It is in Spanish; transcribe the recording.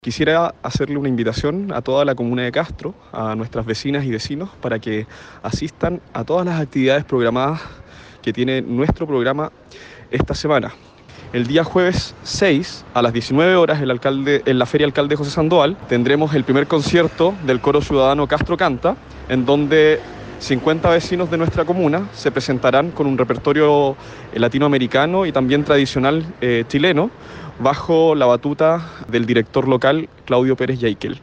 Quisiera hacerle una invitación a toda la comuna de Castro, a nuestras vecinas y vecinos, para que asistan a todas las actividades programadas que tiene nuestro programa esta semana. El día jueves 6 a las 19 horas en la Feria Alcalde José Sandoval tendremos el primer concierto del Coro Ciudadano Castro Canta, en donde 50 vecinos de nuestra comuna se presentarán con un repertorio latinoamericano y también tradicional chileno, bajo la batuta del director local Claudio Pérez Yaikel.